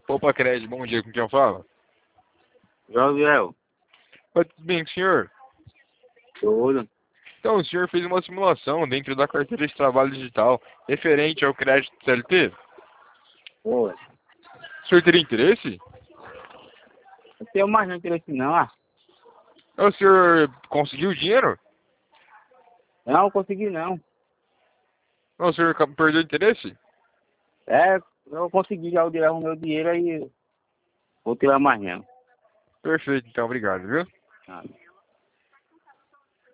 Opa, Crédito, bom dia, com quem eu falo? Joviel, Oi, tudo bem, senhor? tudo. Então, o senhor fez uma simulação dentro da carteira de trabalho digital referente ao crédito CLT? Pô, O senhor teria interesse? não tenho mais não interesse não, ah. O senhor conseguiu o dinheiro? Não consegui não. Não, o senhor perdeu o interesse? É, eu consegui já o meu dinheiro aí, vou tirar mais não. Perfeito, então, obrigado, viu? Ah.